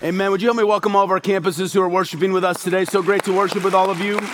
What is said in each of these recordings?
Amen. Would you help me welcome all of our campuses who are worshiping with us today? So great to worship with all of you.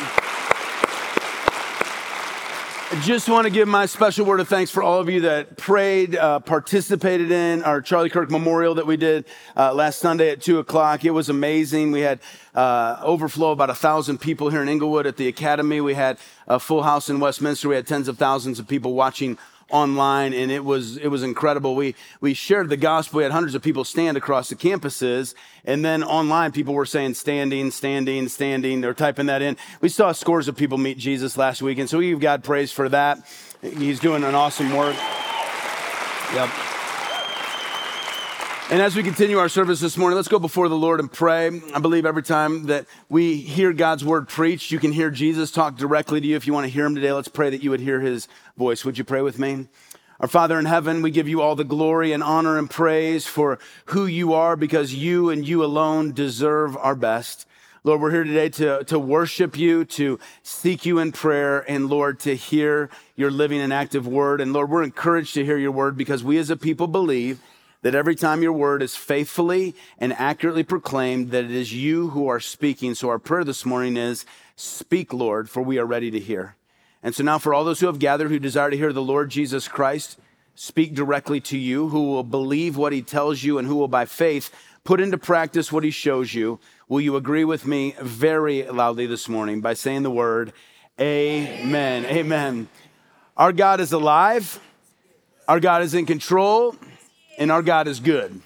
I just want to give my special word of thanks for all of you that prayed, participated in our Charlie Kirk Memorial that we did last Sunday at 2 o'clock. It was amazing. We had overflow of about 1,000 people here in Inglewood at the Academy. We had a full house in Westminster. We had tens of thousands of people watching online, and it was incredible. We shared the gospel. We had hundreds of people stand across the campuses, and then online people were saying standing. They're typing that in. We saw scores of people meet Jesus last week, and so we give God praise for that. He's doing an awesome work. Yep. And as we continue our service this morning, let's go before the Lord and pray. I believe every time that we hear God's word preached, you can hear Jesus talk directly to you. If you want to hear him today, let's pray that you would hear his voice. Would you pray with me? Our Father in heaven, we give you all the glory and honor and praise for who you are, because you and you alone deserve our best. Lord, we're here today to worship you, to seek you in prayer, and Lord, to hear your living and active word. And Lord, we're encouraged to hear your word because we as a people believe that every time your word is faithfully and accurately proclaimed, that it is you who are speaking. So our prayer this morning is, speak, Lord, for we are ready to hear. And so now for all those who have gathered who desire to hear the Lord Jesus Christ speak directly to you, who will believe what he tells you and who will by faith put into practice what he shows you, will you agree with me very loudly this morning by saying the word, amen, amen. Our God is alive, our God is in control, and our God is good.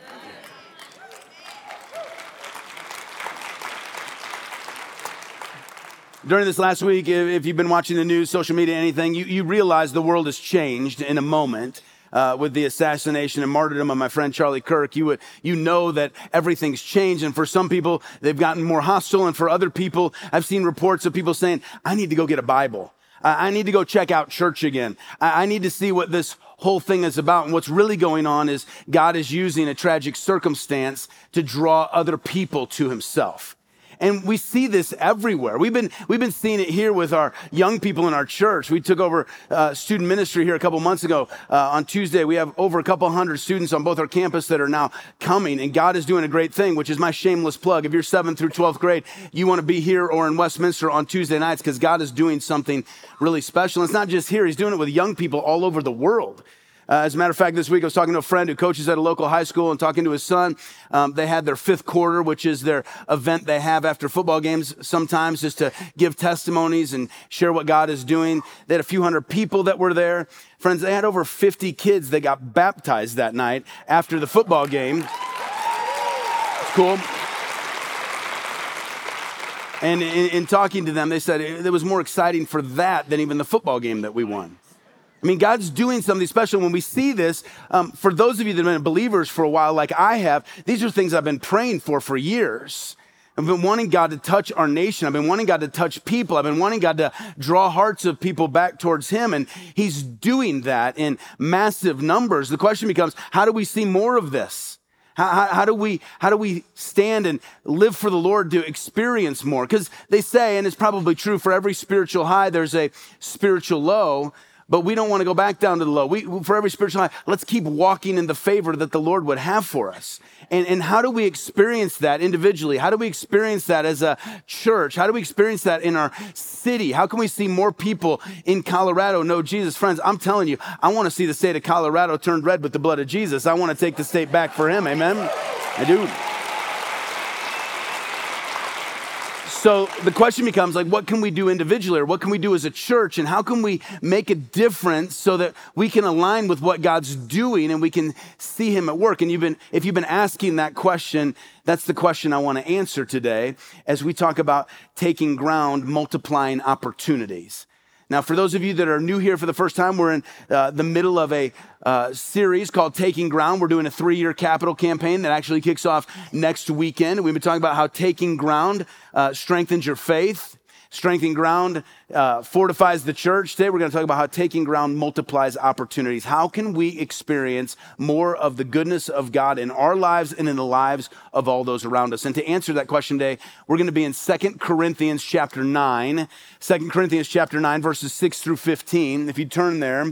During this last week, if you've been watching the news, social media, anything, you realize the world has changed in a moment with the assassination and martyrdom of my friend Charlie Kirk. You know that everything's changed, and for some people, they've gotten more hostile, and for other people, I've seen reports of people saying, I need to go get a Bible. I need to go check out church again. I need to see what this whole thing is about. And what's really going on is God is using a tragic circumstance to draw other people to himself. And we see this everywhere. We've been seeing it here with our young people in our church. We took over student ministry here a couple months ago. On Tuesday, we have over a couple hundred students on both our campus that are now coming. And God is doing a great thing, which is my shameless plug. If you're 7th through 12th grade, you want to be here or in Westminster on Tuesday nights, because God is doing something really special. And it's not just here. He's doing it with young people all over the world. As a matter of fact, this week I was talking to a friend who coaches at a local high school and talking to his son. They had their 5th quarter, which is their event they have after football games sometimes, just to give testimonies and share what God is doing. They had a few hundred people that were there. Friends, they had over 50 kids that got baptized that night after the football game. It's cool. And in talking to them, they said it was more exciting for that than even the football game that we won. I mean, God's doing something special. When we see this, for those of you that have been believers for a while, like I have, these are things I've been praying for years. I've been wanting God to touch our nation. I've been wanting God to touch people. I've been wanting God to draw hearts of people back towards him. And he's doing that in massive numbers. The question becomes, how do we see more of this? How do we stand and live for the Lord to experience more? Because they say, and it's probably true, for every spiritual high, there's a spiritual low. But we don't want to go back down to the low. For every spiritual high, let's keep walking in the favor that the Lord would have for us. And how do we experience that individually? How do we experience that as a church? How do we experience that in our city? How can we see more people in Colorado know Jesus? Friends, I'm telling you, I want to see the state of Colorado turned red with the blood of Jesus. I want to take the state back for him. Amen? I do. So the question becomes, like, what can we do individually, or what can we do as a church, and how can we make a difference so that we can align with what God's doing and we can see him at work? And if you've been asking that question, that's the question I want to answer today as we talk about taking ground, multiplying opportunities. Now, for those of you that are new here for the first time, we're in the middle of a series called Taking Ground. We're doing a 3-year capital campaign that actually kicks off next weekend. We've been talking about how taking ground strengthens your faith. Strengthening ground fortifies the church. Today we're going to talk about how taking ground multiplies opportunities. How can we experience more of the goodness of God in our lives and in the lives of all those around us? And to answer that question today, we're going to be in 2 Corinthians chapter 9. 2 Corinthians chapter 9, verses 6 through 15. If you turn there,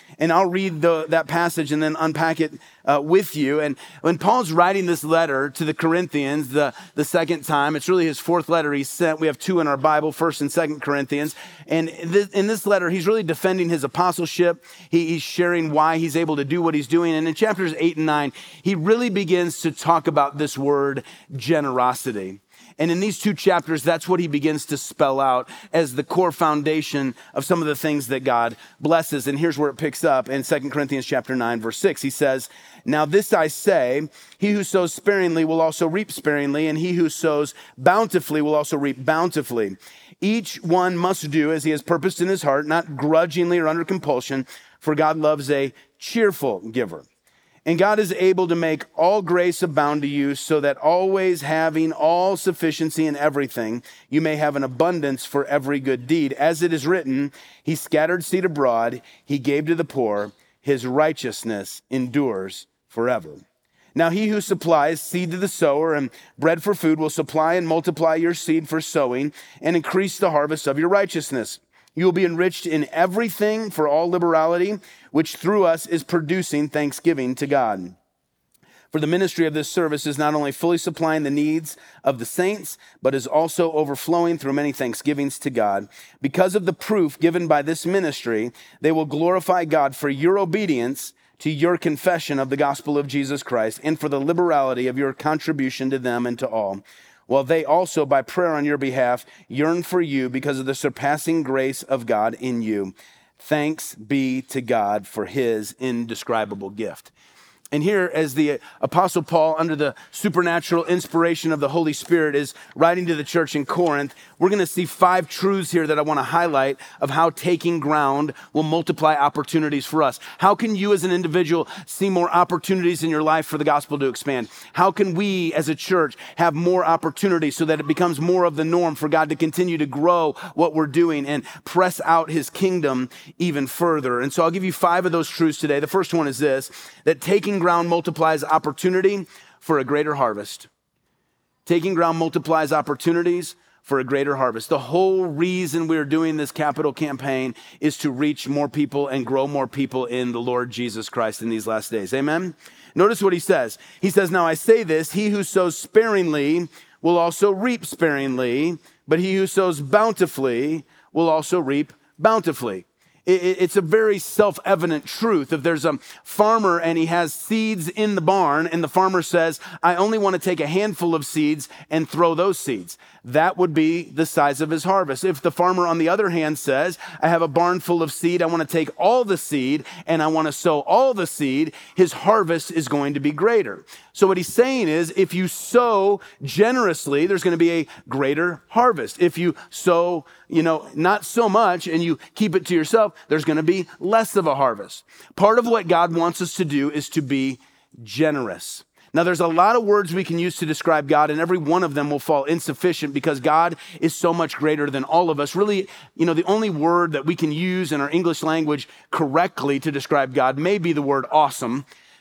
And I'll read that passage and then unpack it with you. And when Paul's writing this letter to the Corinthians the second time, it's really his fourth letter he sent. We have two in our Bible, 1st and 2nd Corinthians. And in this letter, he's really defending his apostleship. He's sharing why he's able to do what he's doing. And in chapters 8 and 9, he really begins to talk about this word generosity. And in these two chapters, that's what he begins to spell out as the core foundation of some of the things that God blesses. And here's where it picks up in 2 Corinthians chapter 9, verse 6. He says, "Now this I say, he who sows sparingly will also reap sparingly, and he who sows bountifully will also reap bountifully. Each one must do as he has purposed in his heart, not grudgingly or under compulsion, for God loves a cheerful giver. And God is able to make all grace abound to you, so that always having all sufficiency in everything, you may have an abundance for every good deed. As it is written, he scattered seed abroad, he gave to the poor, his righteousness endures forever. Now he who supplies seed to the sower and bread for food will supply and multiply your seed for sowing and increase the harvest of your righteousness. You will be enriched in everything for all liberality, which through us is producing thanksgiving to God. For the ministry of this service is not only fully supplying the needs of the saints, but is also overflowing through many thanksgivings to God. Because of the proof given by this ministry, they will glorify God for your obedience to your confession of the gospel of Jesus Christ and for the liberality of your contribution to them and to all. While they also, by prayer on your behalf, yearn for you because of the surpassing grace of God in you. Thanks be to God for his indescribable gift." And here, as the Apostle Paul, under the supernatural inspiration of the Holy Spirit, is writing to the church in Corinth, we're going to see 5 truths here that I want to highlight of how taking ground will multiply opportunities for us. How can you as an individual see more opportunities in your life for the gospel to expand? How can we as a church have more opportunities so that it becomes more of the norm for God to continue to grow what we're doing and press out his kingdom even further? And so I'll give you 5 of those truths today. The first one is this, that taking ground multiplies opportunity for a greater harvest. Taking ground multiplies opportunities for a greater harvest. The whole reason we're doing this capital campaign is to reach more people and grow more people in the Lord Jesus Christ in these last days. Amen? Notice what he says. He says, "Now I say this, he who sows sparingly will also reap sparingly, but he who sows bountifully will also reap bountifully." It's a very self-evident truth. If there's a farmer and he has seeds in the barn and the farmer says, "I only want to take a handful of seeds and throw those seeds," that would be the size of his harvest. If the farmer, on the other hand, says, "I have a barn full of seed, I want to take all the seed and I want to sow all the seed," his harvest is going to be greater. So what he's saying is, if you sow generously, there's going to be a greater harvest. If you sow, not so much and you keep it to yourself, there's going to be less of a harvest. Part of what God wants us to do is to be generous. Now, there's a lot of words we can use to describe God, and every one of them will fall insufficient because God is so much greater than all of us. Really, the only word that we can use in our English language correctly to describe God may be the word awesome.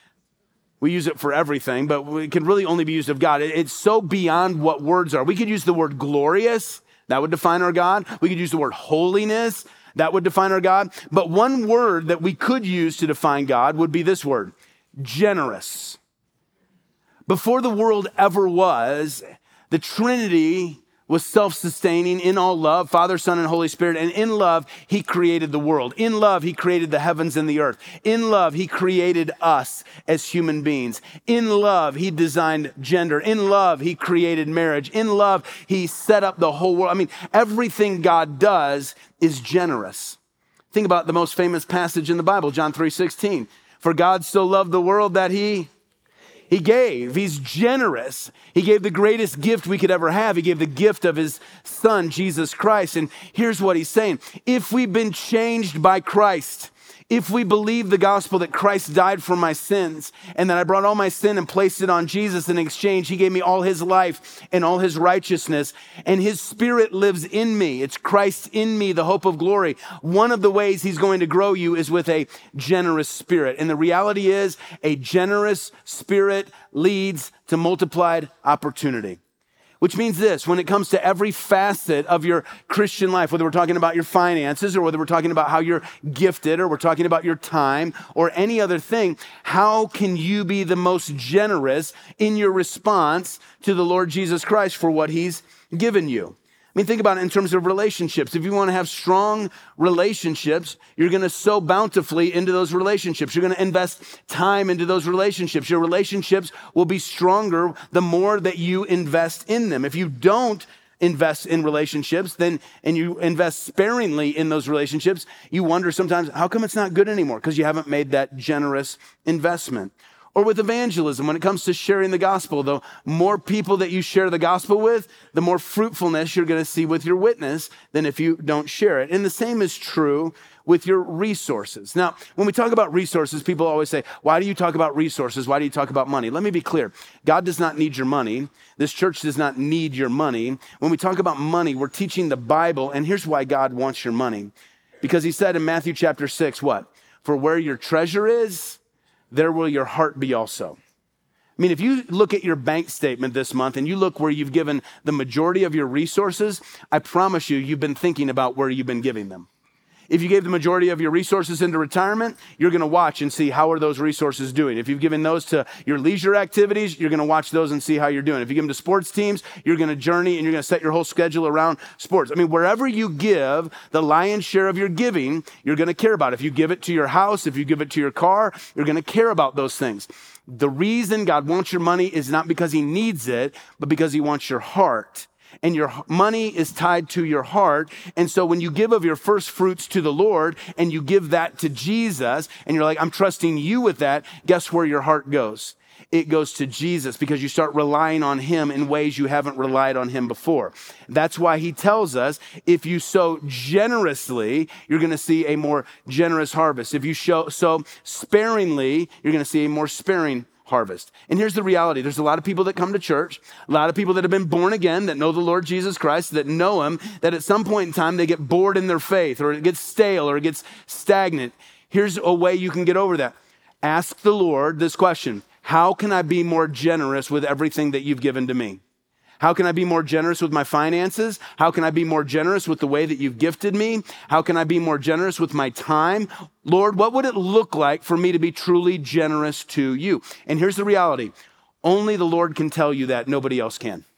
We use it for everything, but it can really only be used of God. It's so beyond what words are. We could use the word glorious. That would define our God. We could use the word holiness. That would define our God. But one word that we could use to define God would be this word, generous. Before the world ever was, the Trinity was self-sustaining in all love, Father, Son, and Holy Spirit. And in love, he created the world. In love, he created the heavens and the earth. In love, he created us as human beings. In love, he designed gender. In love, he created marriage. In love, he set up the whole world. Everything God does is generous. Think about the most famous passage in the Bible, John 3:16. For God so loved the world that he gave. He's generous. He gave the greatest gift we could ever have. He gave the gift of his son, Jesus Christ. And here's what he's saying. If we've been changed by Christ, if we believe the gospel that Christ died for my sins and that I brought all my sin and placed it on Jesus in exchange, he gave me all his life and all his righteousness, and his spirit lives in me. It's Christ in me, the hope of glory. One of the ways he's going to grow you is with a generous spirit. And the reality is, a generous spirit leads to multiplied opportunity. Which means this: when it comes to every facet of your Christian life, whether we're talking about your finances or whether we're talking about how you're gifted or we're talking about your time or any other thing, how can you be the most generous in your response to the Lord Jesus Christ for what he's given you? I mean, think about it in terms of relationships. If you want to have strong relationships, you're going to sow bountifully into those relationships. You're going to invest time into those relationships. Your relationships will be stronger the more that you invest in them. If you don't invest in relationships, and you invest sparingly in those relationships, you wonder sometimes, how come it's not good anymore? Because you haven't made that generous investment. Or with evangelism, when it comes to sharing the gospel, the more people that you share the gospel with, the more fruitfulness you're going to see with your witness than if you don't share it. And the same is true with your resources. Now, when we talk about resources, people always say, why do you talk about resources? Why do you talk about money? Let me be clear. God does not need your money. This church does not need your money. When we talk about money, we're teaching the Bible, and here's why God wants your money. Because he said in Matthew chapter 6, what? For where your treasure is, there will your heart be also. I mean, if you look at your bank statement this month and you look where you've given the majority of your resources, I promise you, you've been thinking about where you've been giving them. If you gave the majority of your resources into retirement, you're going to watch and see how are those resources doing. If you've given those to your leisure activities, you're going to watch those and see how you're doing. If you give them to sports teams, you're going to journey and you're going to set your whole schedule around sports. I mean, wherever you give the lion's share of your giving, you're going to care about. If you give it to your house, if you give it to your car, you're going to care about those things. The reason God wants your money is not because he needs it, but because he wants your heart. And your money is tied to your heart. And so when you give of your first fruits to the Lord and you give that to Jesus and you're like, I'm trusting you with that, guess where your heart goes? It goes to Jesus because you start relying on him in ways you haven't relied on him before. That's why he tells us if you sow generously, you're going to see a more generous harvest. If you sow sparingly, you're going to see a more sparing harvest. And here's the reality. There's a lot of people that come to church, a lot of people that have been born again, that know the Lord Jesus Christ, that know him, that at some point in time they get bored in their faith or it gets stale or it gets stagnant. Here's a way you can get over that. Ask the Lord this question: how can I be more generous with everything that you've given to me? How can I be more generous with my finances? How can I be more generous with the way that you've gifted me? How can I be more generous with my time? Lord, what would it look like for me to be truly generous to you? And here's the reality. Only the Lord can tell you that. Nobody else can.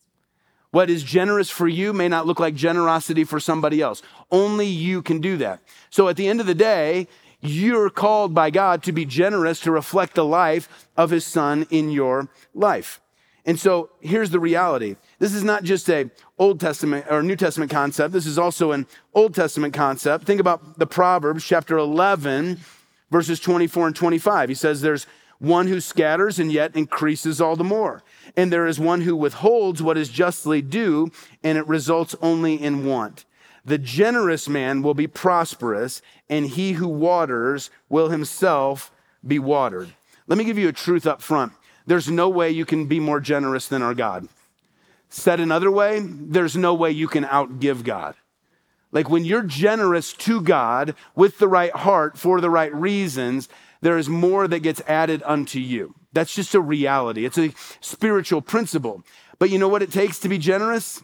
What is generous for you may not look like generosity for somebody else. Only you can do that. So at the end of the day, you're called by God to be generous to reflect the life of his son in your life. And so here's the reality. This is not just a Old Testament or New Testament concept. This is also an Old Testament concept. Think about the Proverbs chapter 11, verses 24 and 25. He says there's one who scatters and yet increases all the more. And there is one who withholds what is justly due, and it results only in want. The generous man will be prosperous, and he who waters will himself be watered. Let me give you a truth up front. There's no way you can be more generous than our God. Said another way, there's no way you can outgive God. Like when you're generous to God with the right heart for the right reasons, there is more that gets added unto you. That's just a reality. It's a spiritual principle. But you know what it takes to be generous?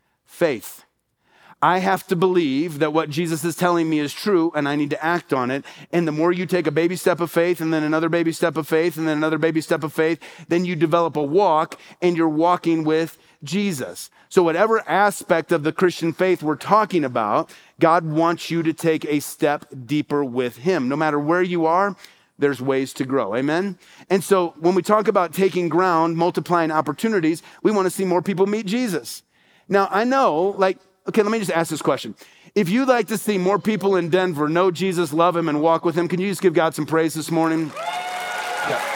Faith. I have to believe that what Jesus is telling me is true and I need to act on it. And the more you take a baby step of faith and then another baby step of faith and then another baby step of faith, then you develop a walk and you're walking with Jesus. So whatever aspect of the Christian faith we're talking about, God wants you to take a step deeper with him. No matter where you are, there's ways to grow. Amen? And so when we talk about taking ground, multiplying opportunities, we want to see more people meet Jesus. Now, I know, okay, let me just ask this question. If you'd like to see more people in Denver know Jesus, love him, and walk with him, can you just give God some praise this morning? Yeah.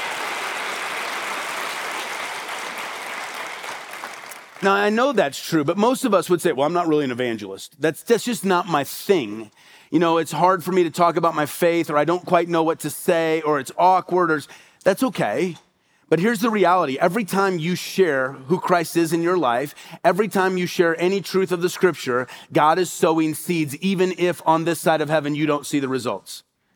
Now, I know that's true, but most of us would say, well, I'm not really an evangelist. That's just not my thing. You know, it's hard for me to talk about my faith, or I don't quite know what to say, or it's awkward, or that's okay. But here's the reality. Every time you share who Christ is in your life, every time you share any truth of the scripture, God is sowing seeds, even if on this side of heaven you don't see the results.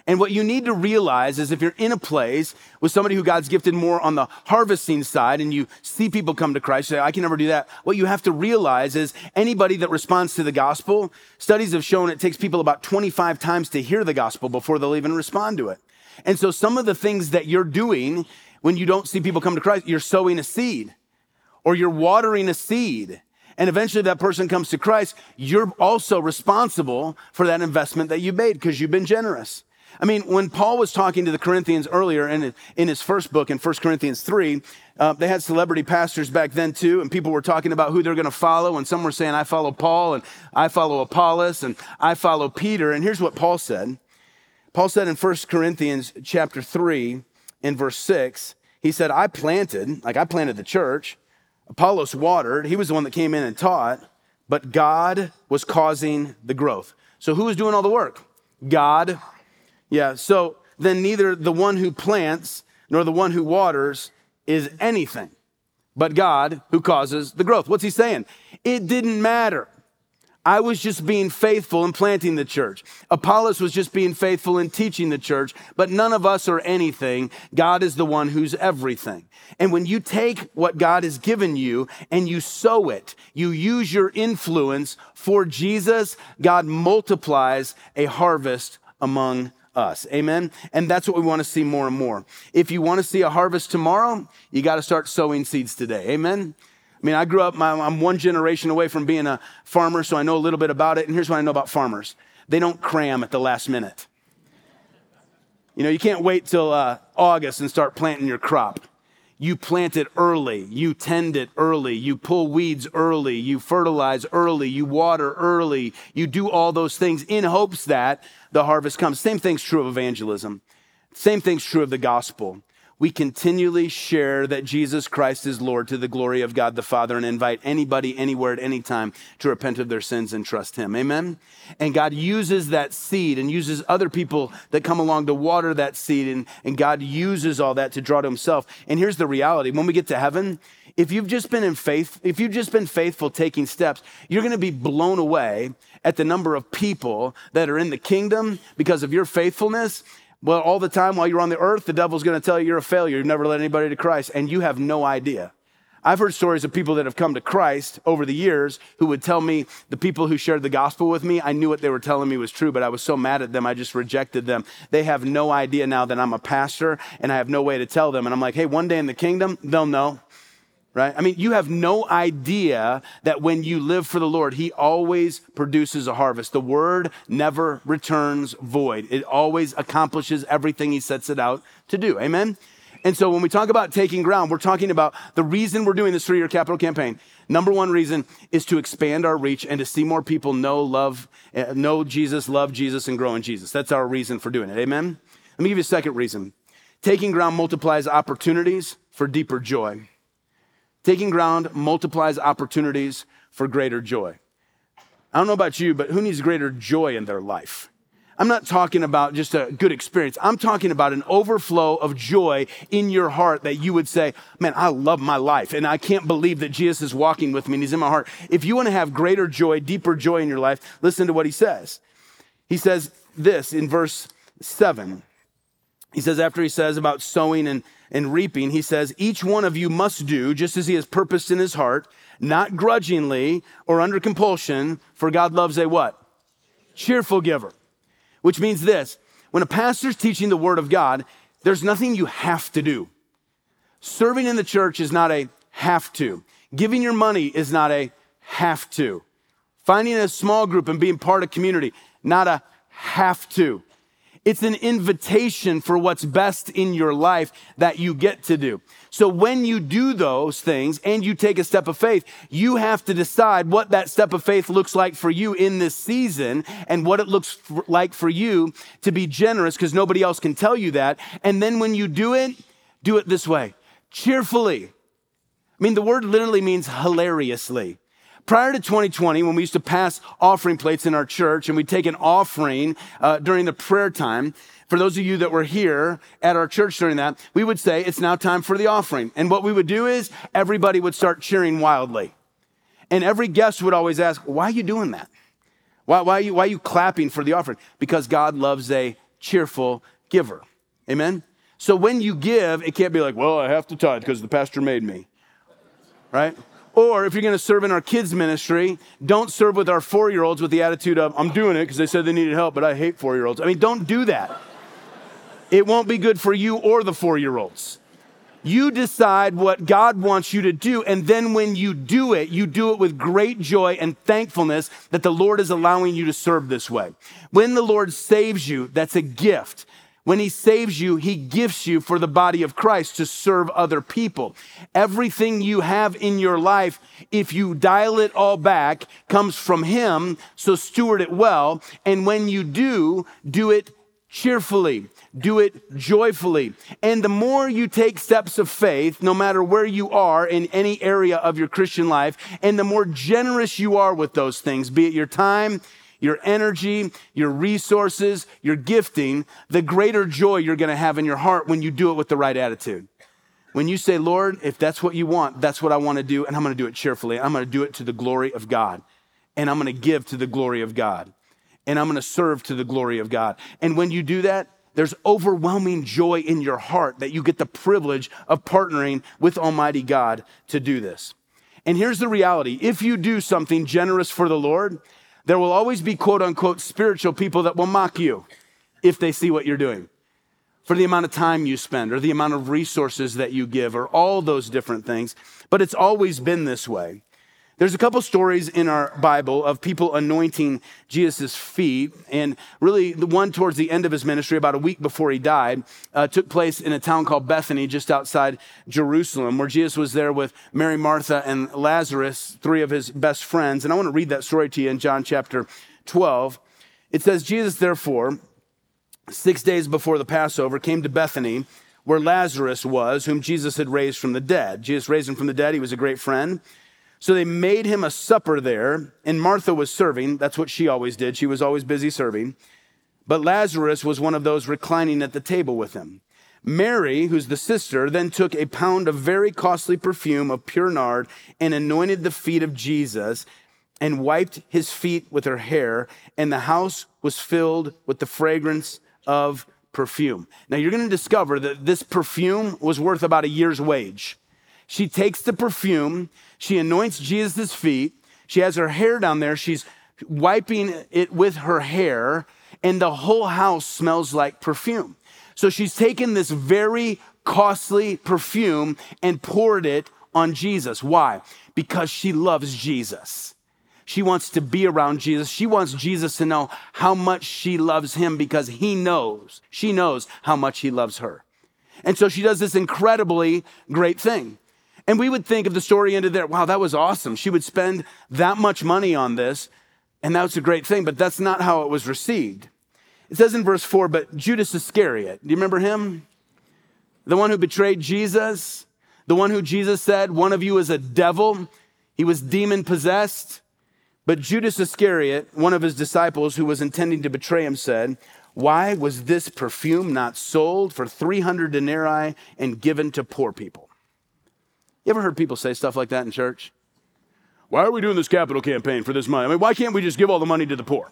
And what you need to realize is if you're in a place with somebody who God's gifted more on the harvesting side and you see people come to Christ, say, I can never do that. What you have to realize is anybody that responds to the gospel, studies have shown it takes people about 25 times to hear the gospel before they'll even respond to it. And so some of the things that you're doing when you don't see people come to Christ, you're sowing a seed or you're watering a seed. And eventually that person comes to Christ, you're also responsible for that investment that you made because you've been generous. I mean, when Paul was talking to the Corinthians earlier in his first book, in 1 Corinthians 3, they had celebrity pastors back then too, and people were talking about who they're going to follow, and some were saying, I follow Paul, and I follow Apollos, and I follow Peter. And here's what Paul said. Paul said in 1 Corinthians chapter 3, in verse 6, he said, I planted the church, Apollos watered, he was the one that came in and taught, but God was causing the growth. So who was doing all the work? God. Yeah, so then neither the one who plants nor the one who waters is anything, but God who causes the growth. What's he saying? It didn't matter. I was just being faithful in planting the church. Apollos was just being faithful in teaching the church, but none of us are anything. God is the one who's everything. And when you take what God has given you and you sow it, you use your influence for Jesus, God multiplies a harvest among us. Amen. And that's what we want to see more and more. If you want to see a harvest tomorrow, you got to start sowing seeds today. Amen. I mean, I grew up, I'm one generation away from being a farmer, so I know a little bit about it. And here's what I know about farmers. They don't cram at the last minute. You know, you can't wait till August and start planting your crop. You plant it early, you tend it early, you pull weeds early, you fertilize early, you water early, you do all those things in hopes that the harvest comes. Same thing's true of evangelism. Same thing's true of the gospel. We continually share that Jesus Christ is Lord to the glory of God the Father and invite anybody, anywhere, at any time to repent of their sins and trust him. Amen? And God uses that seed and uses other people that come along to water that seed, and God uses all that to draw to himself. And here's the reality. When we get to heaven, if you've just been faithful taking steps, you're going to be blown away at the number of people that are in the kingdom because of your faithfulness. Well, all the time while you're on the earth, the devil's going to tell you you're a failure. You've never led anybody to Christ, and you have no idea. I've heard stories of people that have come to Christ over the years who would tell me, the people who shared the gospel with me, I knew what they were telling me was true, but I was so mad at them, I just rejected them. They have no idea now that I'm a pastor, and I have no way to tell them. And I'm like, hey, one day in the kingdom, they'll know. Right? I mean, you have no idea that when you live for the Lord, he always produces a harvest. The word never returns void. It always accomplishes everything he sets it out to do. Amen? And so when we talk about taking ground, we're talking about the reason we're doing this 3-year capital campaign. Number one reason is to expand our reach and to see more people know Jesus, love Jesus, and grow in Jesus. That's our reason for doing it. Amen? Let me give you a second reason. Taking ground multiplies opportunities for deeper joy. Taking ground multiplies opportunities for greater joy. I don't know about you, but who needs greater joy in their life? I'm not talking about just a good experience. I'm talking about an overflow of joy in your heart that you would say, man, I love my life, and I can't believe that Jesus is walking with me and he's in my heart. If you want to have greater joy, deeper joy in your life, listen to what he says. He says this in verse 7. He says, after he says about sowing and reaping, he says, each one of you must do just as he has purposed in his heart, not grudgingly or under compulsion, for God loves a what? Cheerful giver. Which means this, when a pastor's teaching the word of God, there's nothing you have to do. Serving in the church is not a have to. Giving your money is not a have to. Finding a small group and being part of community, not a have to. It's an invitation for what's best in your life that you get to do. So when you do those things and you take a step of faith, you have to decide what that step of faith looks like for you in this season and what it looks like for you to be generous, because nobody else can tell you that. And then when you do it this way, cheerfully. I mean, the word literally means hilariously. Prior to 2020, when we used to pass offering plates in our church and we'd take an offering during the prayer time, for those of you that were here at our church during that, we would say, it's now time for the offering. And what we would do is everybody would start cheering wildly. And every guest would always ask, why are you doing that? Why are you clapping for the offering? Because God loves a cheerful giver. Amen? So when you give, it can't be like, well, I have to tithe because the pastor made me, right? Or if you're going to serve in our kids ministry, don't serve with our 4-year-olds with the attitude of, I'm doing it because they said they needed help, but I hate 4-year-olds. I mean, don't do that. It won't be good for you or the 4-year-olds. You decide what God wants you to do, and then when you do it with great joy and thankfulness that the Lord is allowing you to serve this way. When the Lord saves you, that's a gift. When he saves you, he gifts you for the body of Christ to serve other people. Everything you have in your life, if you dial it all back, comes from him, so steward it well. And when you do it cheerfully, do it joyfully. And the more you take steps of faith, no matter where you are in any area of your Christian life, and the more generous you are with those things, be it your time, your energy, your resources, your gifting, the greater joy you're going to have in your heart when you do it with the right attitude. When you say, Lord, if that's what you want, that's what I want to do, and I'm going to do it cheerfully. I'm going to do it to the glory of God, and I'm going to give to the glory of God, and I'm going to serve to the glory of God. And when you do that, there's overwhelming joy in your heart that you get the privilege of partnering with Almighty God to do this. And here's the reality. If you do something generous for the Lord, there will always be quote unquote spiritual people that will mock you if they see what you're doing for the amount of time you spend or the amount of resources that you give or all those different things. But it's always been this way. There's a couple stories in our Bible of people anointing Jesus' feet. And really the one towards the end of his ministry, about a week before he died, took place in a town called Bethany, just outside Jerusalem, where Jesus was there with Mary, Martha, and Lazarus, 3 of his best friends. And I want to read that story to you in John chapter 12. It says, Jesus, therefore, 6 days before the Passover, came to Bethany, where Lazarus was, whom Jesus had raised from the dead. Jesus raised him from the dead. He was a great friend. So they made him a supper there, and Martha was serving. That's what she always did. She was always busy serving. But Lazarus was one of those reclining at the table with him. Mary, who's the sister, then took a pound of very costly perfume of pure nard and anointed the feet of Jesus and wiped his feet with her hair, and the house was filled with the fragrance of perfume. Now you're going to discover that this perfume was worth about a year's wage. She takes the perfume, she anoints Jesus' feet, she has her hair down there, she's wiping it with her hair, and the whole house smells like perfume. So she's taken this very costly perfume and poured it on Jesus. Why? Because she loves Jesus. She wants to be around Jesus. She wants Jesus to know how much she loves him because she knows how much he loves her. And so she does this incredibly great thing. And we would think if the story ended there, wow, that was awesome. She would spend that much money on this, and that's a great thing, but that's not how it was received. It says in verse 4, but Judas Iscariot, do you remember him? The one who betrayed Jesus, the one who Jesus said, one of you is a devil. He was demon possessed. But Judas Iscariot, one of his disciples who was intending to betray him, said, why was this perfume not sold for 300 denarii and given to poor people? You ever heard people say stuff like that in church? Why are we doing this capital campaign for this money? I mean, why can't we just give all the money to the poor?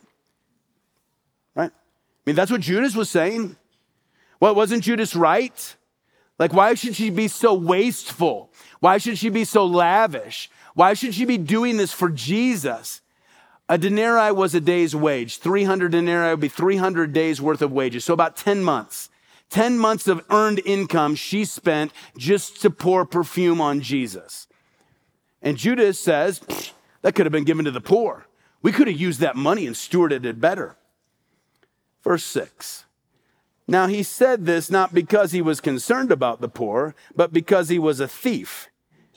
Right? I mean, that's what Judas was saying. Well, wasn't Judas right? Like, why should she be so wasteful? Why should she be so lavish? Why should she be doing this for Jesus? A denarii was a day's wage. 300 denarii would be 300 days worth of wages. So about 10 months. 10 months of earned income she spent just to pour perfume on Jesus. And Judas says, that could have been given to the poor. We could have used that money and stewarded it better. Verse 6. Now he said this not because he was concerned about the poor, but because he was a thief.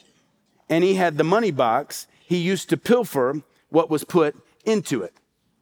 And he had the money box. He used to pilfer what was put into it.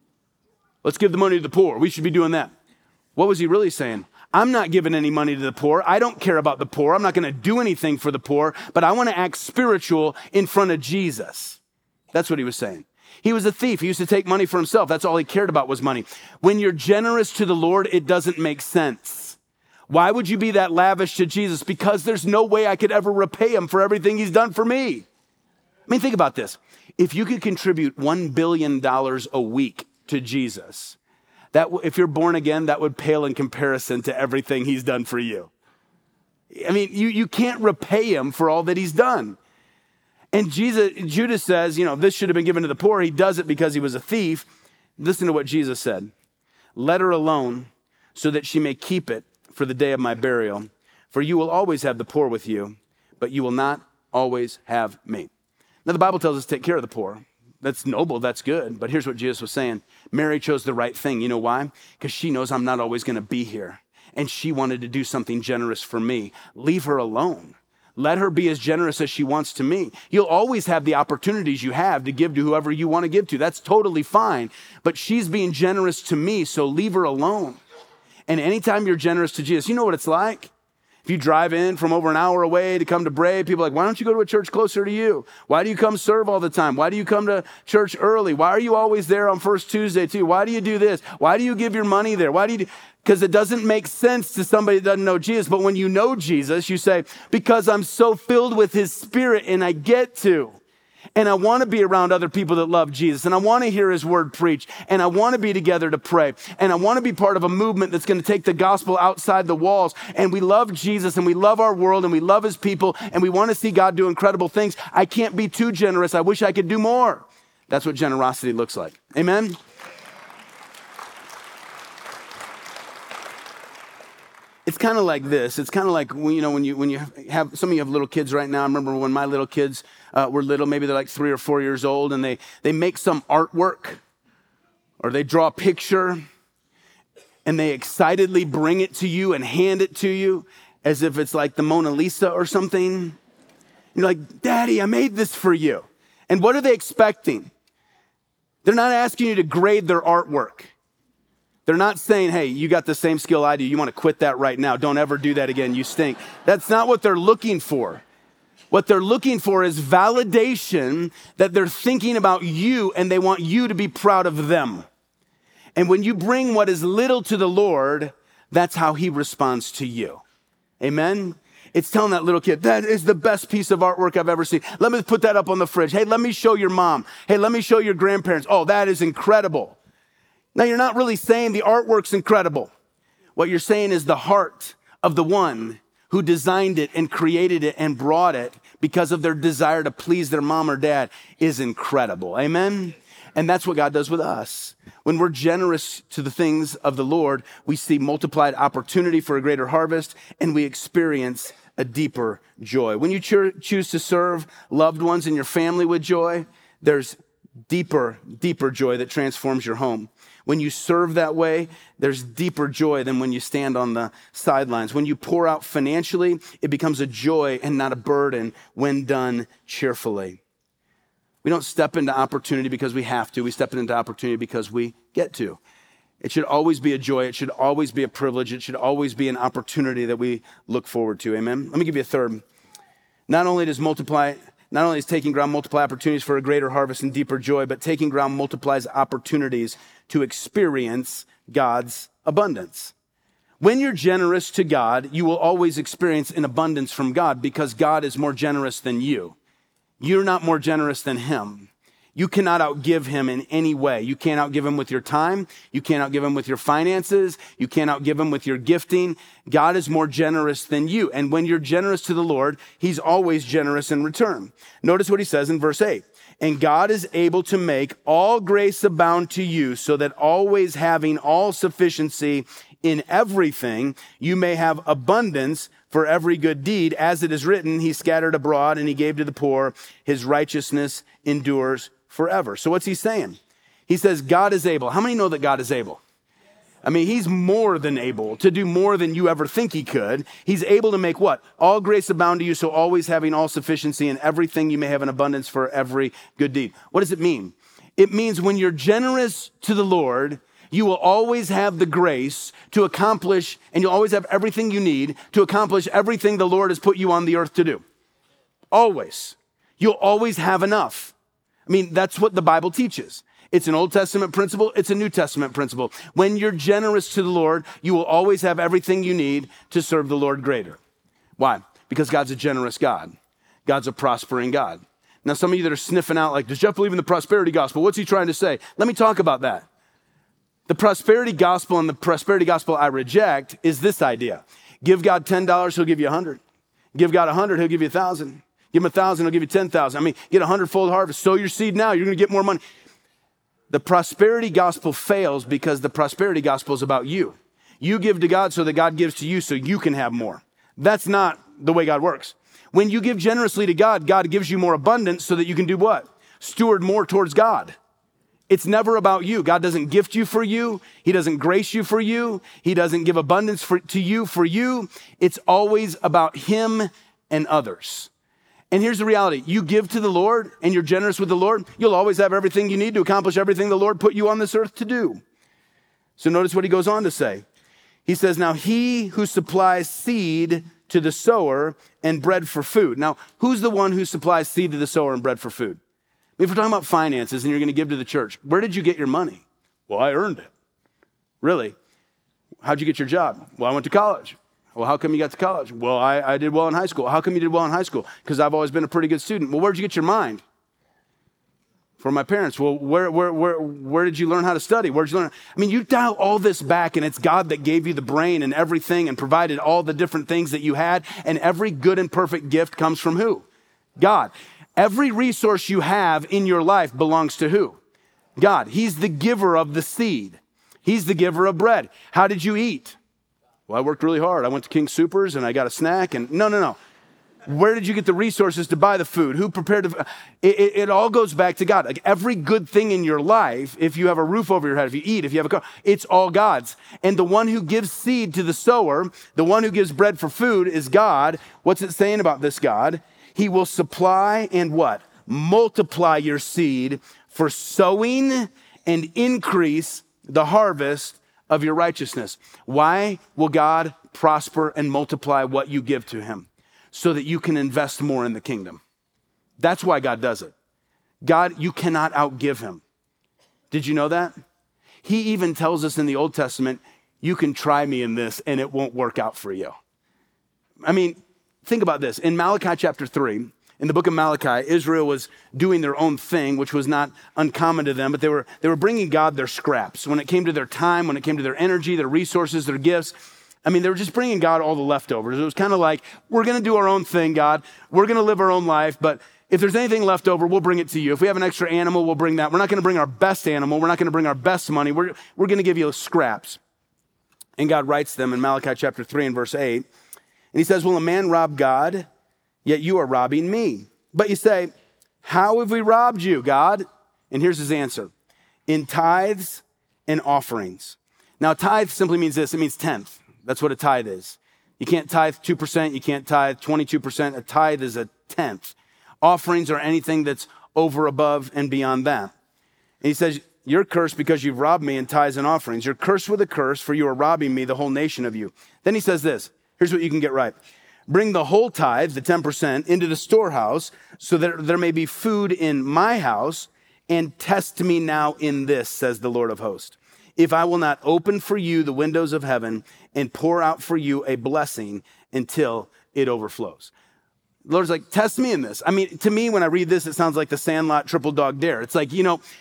Let's give the money to the poor. We should be doing that. What was he really saying? I'm not giving any money to the poor. I don't care about the poor. I'm not going to do anything for the poor, but I want to act spiritual in front of Jesus. That's what he was saying. He was a thief. He used to take money for himself. That's all he cared about was money. When you're generous to the Lord, it doesn't make sense. Why would you be that lavish to Jesus? Because there's no way I could ever repay him for everything he's done for me. I mean, think about this. If you could contribute $1 billion a week to Jesus, if you're born again, that would pale in comparison to everything he's done for you. I mean, you can't repay him for all that he's done. And Judas says, this should have been given to the poor. He does it because he was a thief. Listen to what Jesus said. Let her alone so that she may keep it for the day of my burial. For you will always have the poor with you, but you will not always have me. Now, the Bible tells us to take care of the poor. That's noble, that's good. But here's what Jesus was saying. Mary chose the right thing. You know why? Because she knows I'm not always going to be here. And she wanted to do something generous for me. Leave her alone. Let her be as generous as she wants to me. You'll always have the opportunities you have to give to whoever you want to give to. That's totally fine. But she's being generous to me, so leave her alone. And anytime you're generous to Jesus, you know what it's like? If you drive in from over an hour away to come to Bray, people are like, why don't you go to a church closer to you? Why do you come serve all the time? Why do you come to church early? Why are you always there on First Tuesday too? Why do you do this? Why do you give your money there? Because it doesn't make sense to somebody that doesn't know Jesus. But when you know Jesus, you say, because I'm so filled with his spirit and I get to. And I want to be around other people that love Jesus. And I want to hear his word preached. And I want to be together to pray. And I want to be part of a movement that's going to take the gospel outside the walls. And we love Jesus and we love our world and we love his people. And we want to see God do incredible things. I can't be too generous. I wish I could do more. That's what generosity looks like. Amen? It's kind of like this. It's kind of like, when you have, some of you have little kids right now. I remember when my little kids were little, maybe they're like 3 or 4 years old, and they make some artwork or they draw a picture and they excitedly bring it to you and hand it to you as if it's like the Mona Lisa or something. You're like, Daddy, I made this for you. And what are they expecting? They're not asking you to grade their artwork. They're not saying, hey, you got the same skill I do. You want to quit that right now. Don't ever do that again. You stink. That's not what they're looking for. What they're looking for is validation that they're thinking about you and they want you to be proud of them. And when you bring what is little to the Lord, that's how he responds to you. Amen? It's telling that little kid, that is the best piece of artwork I've ever seen. Let me put that up on the fridge. Hey, let me show your mom. Hey, let me show your grandparents. Oh, that is incredible. Now, you're not really saying the artwork's incredible. What you're saying is the heart of the one who designed it and created it and brought it because of their desire to please their mom or dad is incredible. Amen? And that's what God does with us. When we're generous to the things of the Lord, we see multiplied opportunity for a greater harvest and we experience a deeper joy. When you choose to serve loved ones in your family with joy, there's deeper joy that transforms your home. When you serve that way, there's deeper joy than when you stand on the sidelines. When you pour out financially, it becomes a joy and not a burden when done cheerfully. We don't step into opportunity because we have to. We step into opportunity because we get to. It should always be a joy. It should always be a privilege. It should always be an opportunity that we look forward to. Amen? Let me give you a third. Not only is taking ground multiply opportunities for a greater harvest and deeper joy, but taking ground multiplies opportunities to experience God's abundance. When you're generous to God, you will always experience an abundance from God because God is more generous than you. You're not more generous than him. You cannot outgive him in any way. You can't outgive him with your time. You can't outgive him with your finances. You can't outgive him with your gifting. God is more generous than you. And when you're generous to the Lord, he's always generous in return. Notice what he says in verse 8. And God is able to make all grace abound to you so that always having all sufficiency in everything, you may have abundance for every good deed. As it is written, he scattered abroad and he gave to the poor. His righteousness endures forever. So what's he saying? He says, God is able. How many know that God is able? I mean, he's more than able to do more than you ever think he could. He's able to make what? All grace abound to you, so always having all sufficiency in everything, you may have an abundance for every good deed. What does it mean? It means when you're generous to the Lord, you will always have the grace to accomplish, and you'll always have everything you need to accomplish everything the Lord has put you on the earth to do. Always. You'll always have enough. I mean, that's what the Bible teaches. It's an Old Testament principle. It's a New Testament principle. When you're generous to the Lord, you will always have everything you need to serve the Lord greater. Why? Because God's a generous God. God's a prospering God. Now, some of you that are sniffing out like, does Jeff believe in the prosperity gospel? What's he trying to say? Let me talk about that. The prosperity gospel and the prosperity gospel I reject is this idea. Give God $10, he'll give you 100. Give God 100, he'll give you 1,000. Give him 1,000, he'll give you 10,000. I mean, get a 100-fold harvest. Sow your seed now, you're going to get more money. The prosperity gospel fails because the prosperity gospel is about you. You give to God so that God gives to you so you can have more. That's not the way God works. When you give generously to God, God gives you more abundance so that you can do what? Steward more towards God. It's never about you. God doesn't gift you for you. He doesn't grace you for you. He doesn't give abundance to you for you. It's always about him and others. And here's the reality. You give to the Lord and you're generous with the Lord, you'll always have everything you need to accomplish everything the Lord put you on this earth to do. So notice what he goes on to say. He says, now he who supplies seed to the sower and bread for food. Now, who's the one who supplies seed to the sower and bread for food? If we're talking about finances and you're going to give to the church, where did you get your money? Well, I earned it. Really? How'd you get your job? Well, I went to college. Well, how come you got to college? Well, I did well in high school. How come you did well in high school? Because I've always been a pretty good student. Well, where'd you get your mind? From my parents. Well, where did you learn how to study? Where'd you learn? I mean, you dial all this back and it's God that gave you the brain and everything and provided all the different things that you had. And every good and perfect gift comes from who? God. Every resource you have in your life belongs to who? God. He's the giver of the seed. He's the giver of bread. How did you eat? Well, I worked really hard. I went to King Soopers and I got a snack and no. Where did you get the resources to buy the food? Who prepared the it all goes back to God. Like every good thing in your life, if you have a roof over your head, if you eat, if you have a car, it's all God's. And the one who gives seed to the sower, the one who gives bread for food is God. What's it saying about this God? He will supply and what? Multiply your seed for sowing and increase the harvest of your righteousness. Why will God prosper and multiply what you give to him? So that you can invest more in the kingdom. That's why God does it. God, you cannot outgive him. Did you know that? He even tells us in the Old Testament, you can try me in this and it won't work out for you. I mean, think about this. In Malachi chapter 3, in the book of Malachi, Israel was doing their own thing, which was not uncommon to them, but they were bringing God their scraps. When it came to their time, when it came to their energy, their resources, their gifts, I mean, they were just bringing God all the leftovers. It was kind of like, we're going to do our own thing, God. We're going to live our own life, but if there's anything left over, we'll bring it to you. If we have an extra animal, we'll bring that. We're not going to bring our best animal. We're not going to bring our best money. We're going to give you scraps. And God writes them in Malachi chapter 3 and verse 8. And he says, will a man rob God? Yet you are robbing me. But you say, how have we robbed you, God? And here's his answer. In tithes and offerings. Now, tithe simply means this. It means tenth. That's what a tithe is. You can't tithe 2%. You can't tithe 22%. A tithe is a tenth. Offerings are anything that's over, above, and beyond that. And he says, you're cursed because you've robbed me in tithes and offerings. You're cursed with a curse, for you are robbing me, the whole nation of you. Then he says this. Here's what you can get right. Bring the whole tithe, the 10%, into the storehouse so that there may be food in my house, and test me now in this, says the Lord of hosts. If I will not open for you the windows of heaven and pour out for you a blessing until it overflows. The Lord's like, test me in this. I mean, to me, when I read this, it sounds like the Sandlot triple dog dare. It's like,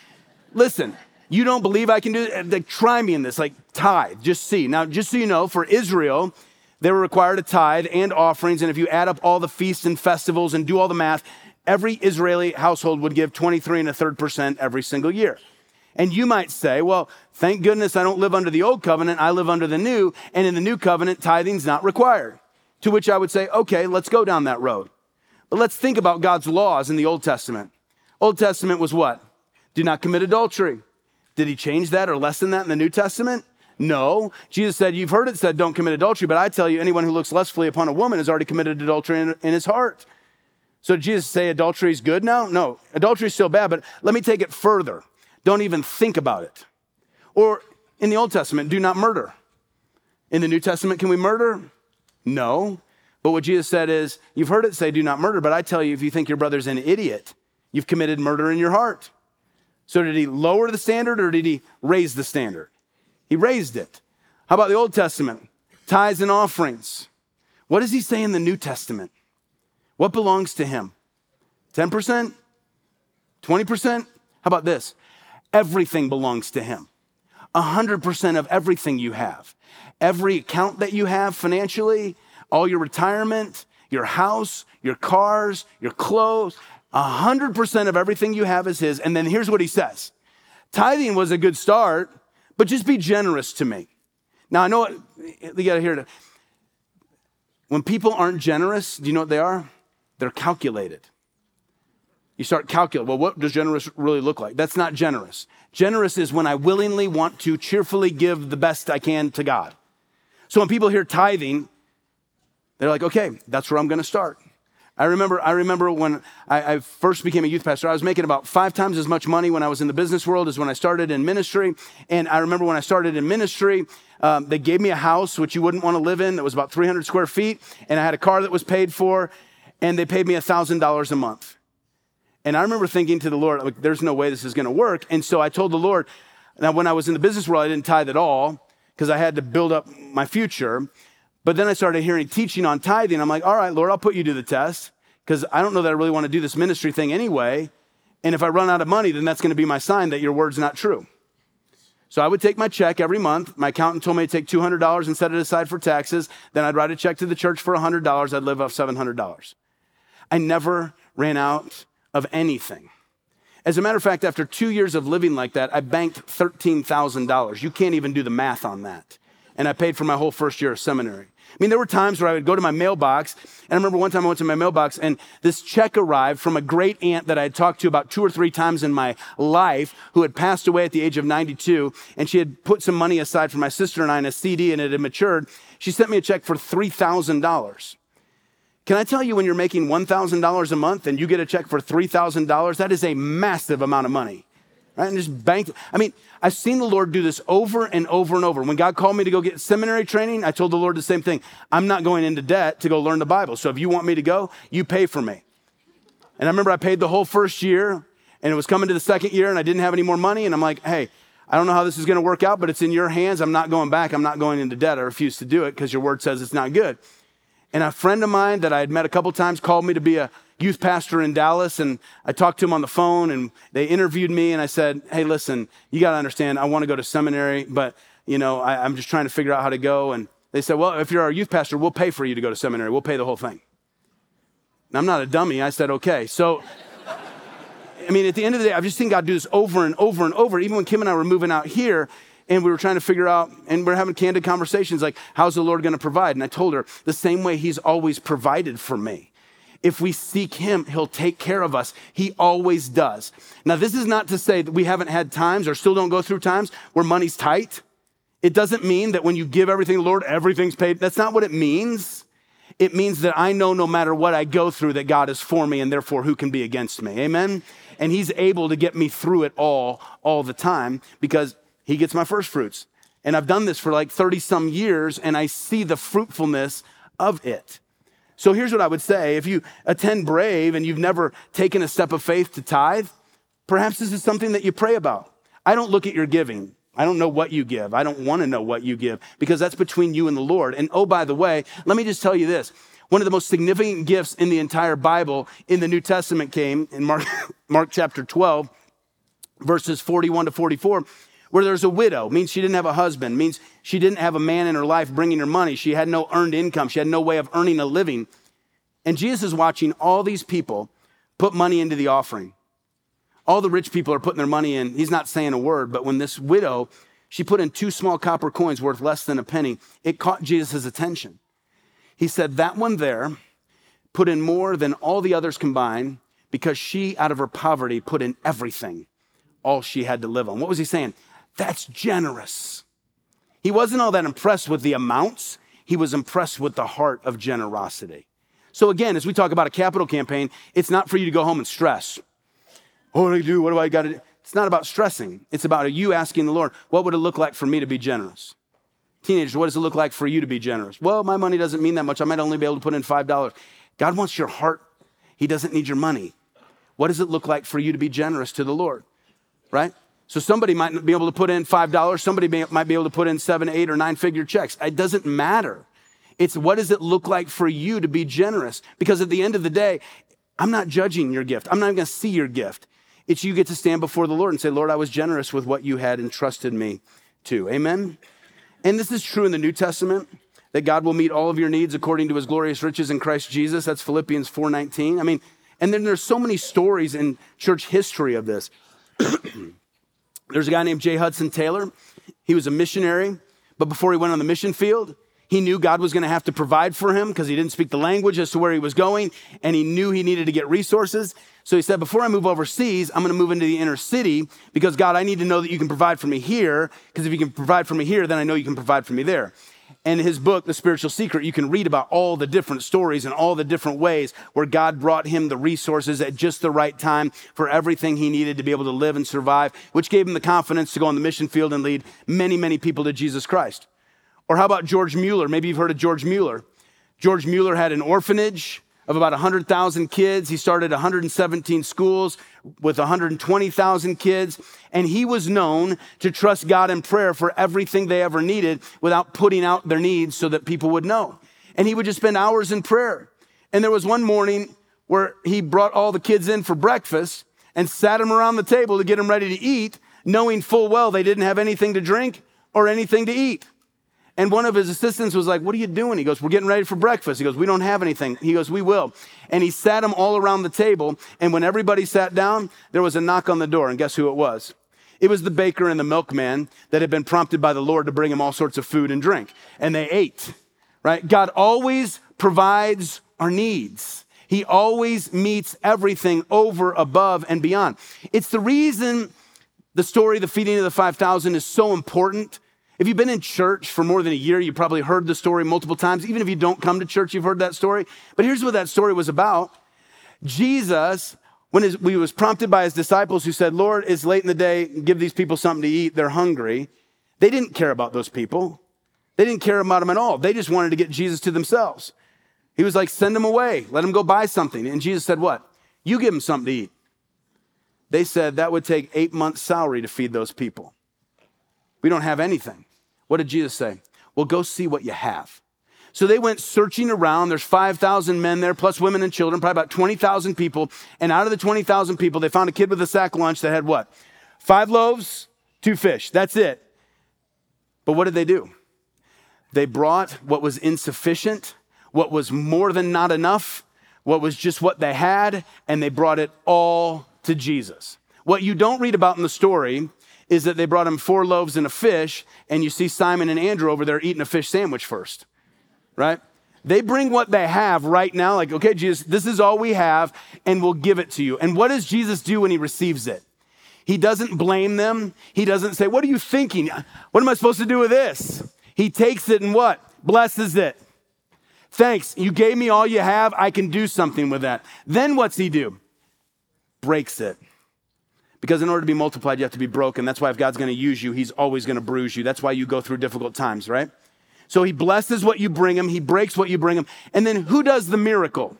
listen, you don't believe I can do it? Like, try me in this, like tithe, just see. Now, just so you know, for Israel, they were required to tithe and offerings. And if you add up all the feasts and festivals and do all the math, every Israeli household would give 23 1/3% every single year. And you might say, well, thank goodness I don't live under the old covenant, I live under the new, and in the new covenant, tithing's not required. To which I would say, okay, let's go down that road. But let's think about God's laws in the Old Testament. Old Testament was what? Do not commit adultery. Did he change that or lessen that in the New Testament? No. Jesus said, you've heard it said, don't commit adultery, but I tell you, anyone who looks lustfully upon a woman has already committed adultery in his heart. So did Jesus say adultery is good now? No, adultery is still bad, but let me take it further. Don't even think about it. Or in the Old Testament, do not murder. In the New Testament, can we murder? No. But what Jesus said is, you've heard it say, do not murder, but I tell you, if you think your brother's an idiot, you've committed murder in your heart. So did he lower the standard or did he raise the standard? He raised it. How about the Old Testament? Tithes and offerings. What does he say in the New Testament? What belongs to him? 10%? 20%? How about this? Everything belongs to him. 100% of everything you have. Every account that you have financially, all your retirement, your house, your cars, your clothes, 100% of everything you have is his. And then here's what he says. Tithing was a good start, but just be generous to me. Now, I know you got to hear it. When people aren't generous, do you know what they are? They're calculated. You start calculating, well, what does generous really look like? That's not generous. Generous is when I willingly want to cheerfully give the best I can to God. So when people hear tithing, they're like, okay, that's where I'm going to start. I remember when I first became a youth pastor, I was making about 5 times as much money when I was in the business world as when I started in ministry. And I remember when I started in ministry, they gave me a house, which you wouldn't want to live in, that was about 300 square feet. And I had a car that was paid for, and they paid me $1,000 a month. And I remember thinking to the Lord, like, there's no way this is going to work. And so I told the Lord, now when I was in the business world, I didn't tithe at all because I had to build up my future. But then I started hearing teaching on tithing. I'm like, all right, Lord, I'll put you to the test because I don't know that I really want to do this ministry thing anyway. And if I run out of money, then that's going to be my sign that your word's not true. So I would take my check every month. My accountant told me to take $200 and set it aside for taxes. Then I'd write a check to the church for $100. I'd live off $700. I never ran out of anything. As a matter of fact, after 2 years of living like that, I banked $13,000. You can't even do the math on that. And I paid for my whole first year of seminary. I mean, there were times where I would go to my mailbox, and I remember one time I went to my mailbox, and this check arrived from a great aunt that I had talked to about 2 or 3 times in my life, who had passed away at the age of 92, and she had put some money aside for my sister and I in a CD, and it had matured. She sent me a check for $3,000. Can I tell you, when you're making $1,000 a month and you get a check for $3,000, that is a massive amount of money, right? And just banked. I mean, I've seen the Lord do this over and over and over. When God called me to go get seminary training, I told the Lord the same thing. I'm not going into debt to go learn the Bible. So if you want me to go, you pay for me. And I remember I paid the whole first year, and it was coming to the second year, and I didn't have any more money. And I'm like, hey, I don't know how this is going to work out, but it's in your hands. I'm not going back. I'm not going into debt. I refuse to do it because your word says it's not good. And a friend of mine that I had met a couple times called me to be a youth pastor in Dallas, and I talked to him on the phone, and they interviewed me, and I said, hey, listen, you got to understand, I want to go to seminary, but, you know, I'm just trying to figure out how to go. And they said, well, if you're our youth pastor, we'll pay for you to go to seminary. We'll pay the whole thing. And I'm not a dummy. I said, okay. So, I mean, at the end of the day, I've just seen God do this over and over and over. Even when Kim and I were moving out here, and we were trying to figure out, and we're having candid conversations like, how's the Lord going to provide? And I told her, the same way he's always provided for me. If we seek him, he'll take care of us. He always does. Now, this is not to say that we haven't had times or still don't go through times where money's tight. It doesn't mean that when you give everything to the Lord, everything's paid. That's not what it means. It means that I know no matter what I go through that God is for me, and therefore who can be against me? Amen? And he's able to get me through it all the time because he gets my first fruits. And I've done this for like 30 some years, and I see the fruitfulness of it. So here's what I would say. If you attend Brave and you've never taken a step of faith to tithe, perhaps this is something that you pray about. I don't look at your giving. I don't know what you give. I don't want to know what you give because that's between you and the Lord. And oh, by the way, let me just tell you this. One of the most significant gifts in the entire Bible in the New Testament came in Mark chapter 12, verses 41 to 44. Where there's a widow, means she didn't have a husband, means she didn't have a man in her life bringing her money. She had no earned income. She had no way of earning a living. And Jesus is watching all these people put money into the offering. All the rich people are putting their money in. He's not saying a word, but when this widow, she put in 2 small copper coins worth less than a penny, it caught Jesus' attention. He said, that one there put in more than all the others combined because she, out of her poverty, put in everything, all she had to live on. What was he saying? That's generous. He wasn't all that impressed with the amounts. He was impressed with the heart of generosity. So again, as we talk about a capital campaign, it's not for you to go home and stress. What do I do? What do I got to do? It's not about stressing. It's about you asking the Lord, what would it look like for me to be generous? Teenagers, what does it look like for you to be generous? Well, my money doesn't mean that much. I might only be able to put in $5. God wants your heart. He doesn't need your money. What does it look like for you to be generous to the Lord? Right? So somebody might be able to put in $5. Somebody might be able to put in 7, 8, or 9-figure checks. It doesn't matter. It's what does it look like for you to be generous? Because at the end of the day, I'm not judging your gift. I'm not going to see your gift. It's you get to stand before the Lord and say, Lord, I was generous with what you had entrusted me to. Amen? And this is true in the New Testament, that God will meet all of your needs according to his glorious riches in Christ Jesus. That's Philippians 4:19. I mean, and then there's so many stories in church history of this. There's a guy named J. Hudson Taylor. He was a missionary, but before he went on the mission field, he knew God was going to have to provide for him because he didn't speak the language as to where he was going, and he knew he needed to get resources. So he said, before I move overseas, I'm going to move into the inner city because, God, I need to know that you can provide for me here, because if you can provide for me here, then I know you can provide for me there. And in his book, The Spiritual Secret, you can read about all the different stories and all the different ways where God brought him the resources at just the right time for everything he needed to be able to live and survive, which gave him the confidence to go on the mission field and lead many, many people to Jesus Christ. Or how about George Mueller? Maybe you've heard of George Mueller. George Mueller had an orphanage of about 100,000 kids. He started 117 schools with 120,000 kids. And he was known to trust God in prayer for everything they ever needed without putting out their needs so that people would know. And he would just spend hours in prayer. And there was one morning where he brought all the kids in for breakfast and sat them around the table to get them ready to eat, knowing full well they didn't have anything to drink or anything to eat. And one of his assistants was like, what are you doing? He goes, we're getting ready for breakfast. He goes, we don't have anything. He goes, we will. And he sat them all around the table. And when everybody sat down, there was a knock on the door. And guess who it was? It was the baker and the milkman that had been prompted by the Lord to bring him all sorts of food and drink. And they ate, right? God always provides our needs. He always meets everything over, above, and beyond. It's the reason the story, the feeding of the 5,000, is so important. If you've been in church for more than a year, you probably heard the story multiple times. Even if you don't come to church, you've heard that story. But here's what that story was about. Jesus, when he was prompted by his disciples who said, Lord, it's late in the day, give these people something to eat, they're hungry. They didn't care about those people. They didn't care about them at all. They just wanted to get Jesus to themselves. He was like, send them away, let them go buy something. And Jesus said, what? You give them something to eat. They said that would take 8 months' salary to feed those people. We don't have anything. What did Jesus say? Well, go see what you have. So they went searching around. There's 5,000 men there, plus women and children, probably about 20,000 people. And out of the 20,000 people, they found a kid with a sack lunch that had what? 5 loaves, 2 fish. That's it. But what did they do? They brought what was insufficient, what was more than not enough, what was just what they had, and they brought it all to Jesus. What you don't read about in the story is that they brought him 4 loaves and a fish, and you see Simon and Andrew over there eating a fish sandwich first, right? They bring what they have right now, like, okay, Jesus, this is all we have, and we'll give it to you. And what does Jesus do when he receives it? He doesn't blame them. He doesn't say, what are you thinking? What am I supposed to do with this? He takes it and what? Blesses it. Thanks, you gave me all you have. I can do something with that. Then what's he do? Breaks it. Because in order to be multiplied, you have to be broken. That's why if God's going to use you, he's always going to bruise you. That's why you go through difficult times, right? So he blesses what you bring him. He breaks what you bring him. And then who does the miracle?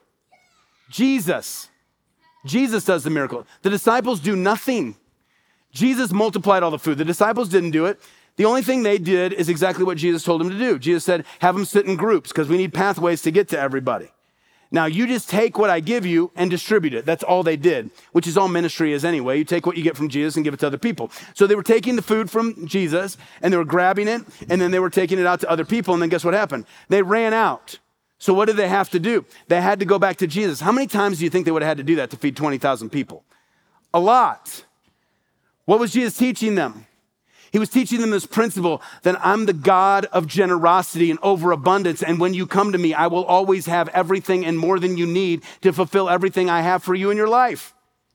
Jesus. Jesus does the miracle. The disciples do nothing. Jesus multiplied all the food. The disciples didn't do it. The only thing they did is exactly what Jesus told them to do. Jesus said, have them sit in groups because we need pathways to get to everybody. Now, you just take what I give you and distribute it. That's all they did, which is all ministry is anyway. You take what you get from Jesus and give it to other people. So they were taking the food from Jesus, and they were grabbing it, and then they were taking it out to other people, and then guess what happened? They ran out. So what did they have to do? They had to go back to Jesus. How many times do you think they would have had to do that to feed 20,000 people? A lot. What was Jesus teaching them? He was teaching them this principle that I'm the God of generosity and overabundance. And when you come to me, I will always have everything and more than you need to fulfill everything I have for you in your life.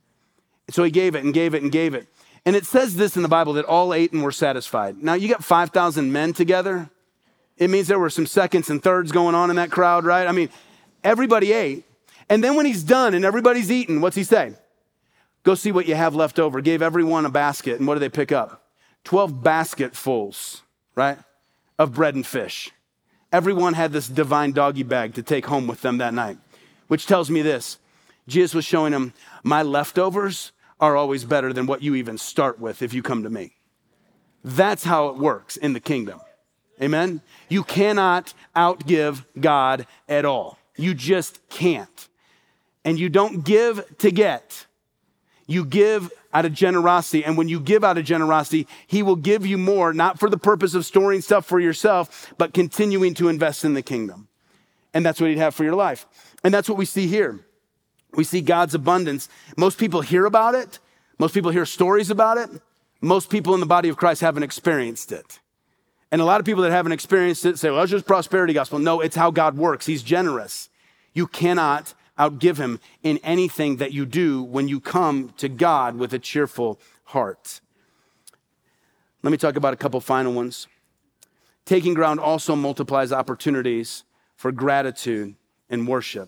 So he gave it and gave it and gave it. And it says this in the Bible that all ate and were satisfied. Now you got 5,000 men together. It means there were some seconds and thirds going on in that crowd, right? I mean, everybody ate. And then when he's done and everybody's eaten, what's he say? Go see what you have left over. Gave everyone a basket. And what do they pick up? 12 basketfuls, right, of bread and fish. Everyone had this divine doggy bag to take home with them that night, which tells me this. Jesus was showing them, my leftovers are always better than what you even start with if you come to me. That's how it works in the kingdom. Amen? You cannot outgive God at all. You just can't. And you don't give to get. You give out of generosity. And when you give out of generosity, he will give you more, not for the purpose of storing stuff for yourself, but continuing to invest in the kingdom. And that's what he'd have for your life. And that's what we see here. We see God's abundance. Most people hear about it. Most people hear stories about it. Most people in the body of Christ haven't experienced it. And a lot of people that haven't experienced it say, well, it's just prosperity gospel. No, it's how God works. He's generous. You cannot outgive him in anything that you do when you come to God with a cheerful heart. Let me talk about a couple final ones. Taking ground also multiplies opportunities for gratitude and worship.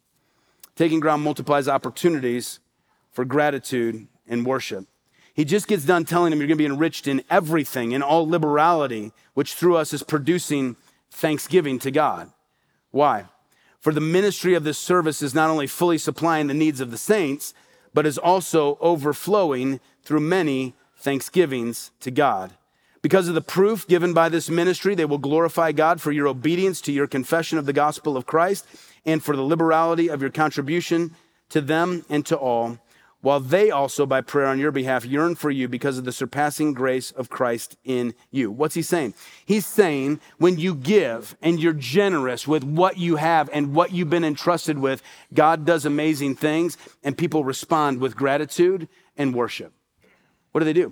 Taking ground multiplies opportunities for gratitude and worship. He just gets done telling him you're going to be enriched in everything, in all liberality, which through us is producing thanksgiving to God. Why? For the ministry of this service is not only fully supplying the needs of the saints, but is also overflowing through many thanksgivings to God. Because of the proof given by this ministry, they will glorify God for your obedience to your confession of the gospel of Christ and for the liberality of your contribution to them and to all, while they also, by prayer on your behalf, yearn for you because of the surpassing grace of Christ in you. What's he saying? He's saying when you give and you're generous with what you have and what you've been entrusted with, God does amazing things and people respond with gratitude and worship. What do?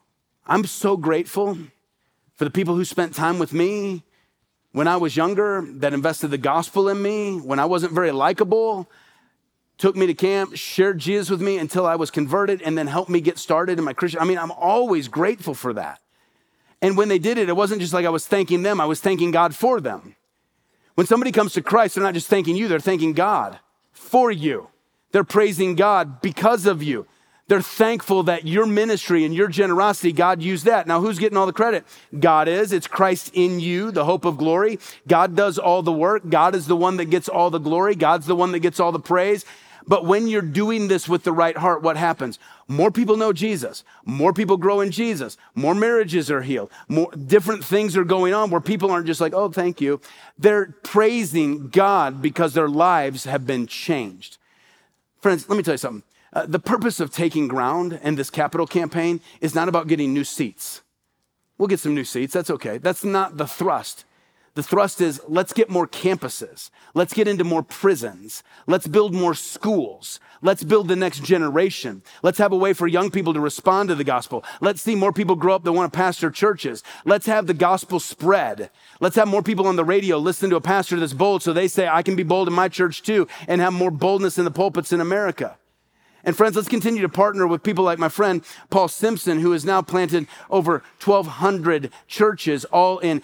I'm so grateful for the people who spent time with me when I was younger, that invested the gospel in me, when I wasn't very likable, took me to camp, shared Jesus with me until I was converted, and then helped me get started in my Christian. I'm always grateful for that. And when they did it, it wasn't just like I was thanking them, I was thanking God for them. When somebody comes to Christ, they're not just thanking you, they're thanking God for you. They're praising God because of you. They're thankful that your ministry and your generosity, God used that. Now, who's getting all the credit? God is. It's Christ in you, the hope of glory. God does all the work. God is the one that gets all the glory. God's the one that gets all the praise. But when you're doing this with the right heart, what happens? More people know Jesus. More people grow in Jesus. More marriages are healed. More different things are going on where people aren't just like, oh, thank you. They're praising God because their lives have been changed. Friends, let me tell you something. The purpose of taking ground in this capital campaign is not about getting new seats. We'll get some new seats. That's okay. That's not the thrust. The thrust is let's get more campuses. Let's get into more prisons. Let's build more schools. Let's build the next generation. Let's have a way for young people to respond to the gospel. Let's see more people grow up that want to pastor churches. Let's have the gospel spread. Let's have more people on the radio listen to a pastor that's bold so they say, I can be bold in my church too, and have more boldness in the pulpits in America. And friends, let's continue to partner with people like my friend Paul Simpson, who has now planted over 1,200 churches, all in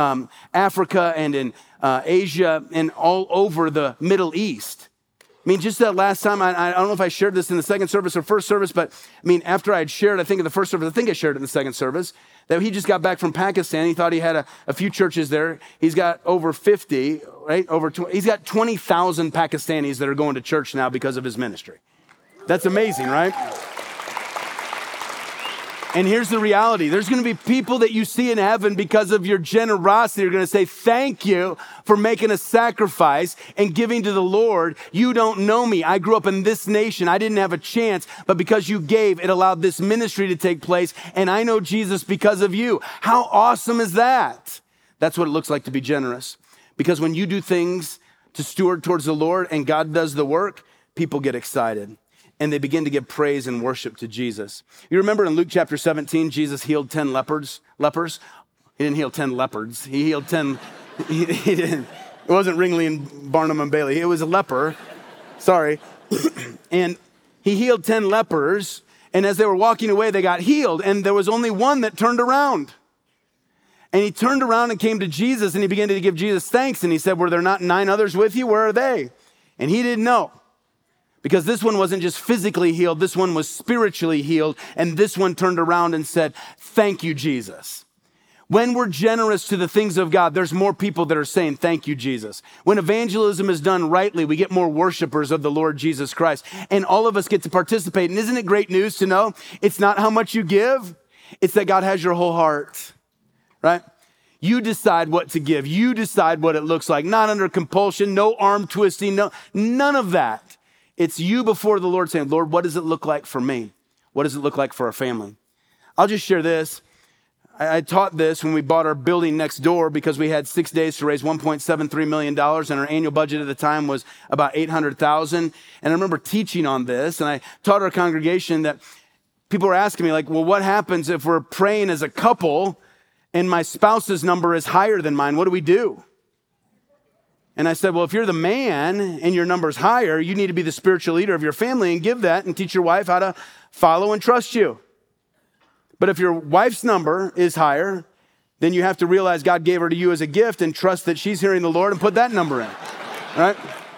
Africa and in Asia and all over the Middle East. Just that last time, I don't know if I shared this in the second service or first service, but after I had shared, I think in the first service, I think I shared it in the second service, that he just got back from Pakistan. He thought he had a few churches there. He's got over 50, right? He's got 20,000 Pakistanis that are going to church now because of his ministry. That's amazing, right? And here's the reality. There's going to be people that you see in heaven because of your generosity. You're going to say, thank you for making a sacrifice and giving to the Lord. You don't know me. I grew up in this nation. I didn't have a chance, but because you gave, it allowed this ministry to take place. And I know Jesus because of you. How awesome is that? That's what it looks like to be generous. Because when you do things to steward towards the Lord and God does the work, people get excited. And they begin to give praise and worship to Jesus. You remember in Luke chapter 17, Jesus healed 10 lepers. He didn't heal 10 leopards. He healed 10, he didn't. It wasn't Ringley and Barnum and Bailey. It was a leper. Sorry. And he healed 10 lepers. And as they were walking away, they got healed. And there was only one that turned around. And he turned around and came to Jesus and he began to give Jesus thanks. And he said, were there not 9 others with you? Where are they? And he didn't know. Because this one wasn't just physically healed, this one was spiritually healed, and this one turned around and said, thank you, Jesus. When we're generous to the things of God, there's more people that are saying, thank you, Jesus. When evangelism is done rightly, we get more worshipers of the Lord Jesus Christ, and all of us get to participate. And isn't it great news to know it's not how much you give, it's that God has your whole heart, right? You decide what to give. You decide what it looks like, not under compulsion, no arm twisting, no, none of that. It's you before the Lord saying, Lord, what does it look like for me? What does it look like for our family? I'll just share this. I taught this when we bought our building next door because we had 6 days to raise $1.73 million, and our annual budget at the time was about $800,000. And I remember teaching on this, and I taught our congregation that people were asking me, like, well, what happens if we're praying as a couple and my spouse's number is higher than mine? What do we do? And I said, well, if you're the man and your number's higher, you need to be the spiritual leader of your family and give that and teach your wife how to follow and trust you. But if your wife's number is higher, then you have to realize God gave her to you as a gift and trust that she's hearing the Lord and put that number in, right?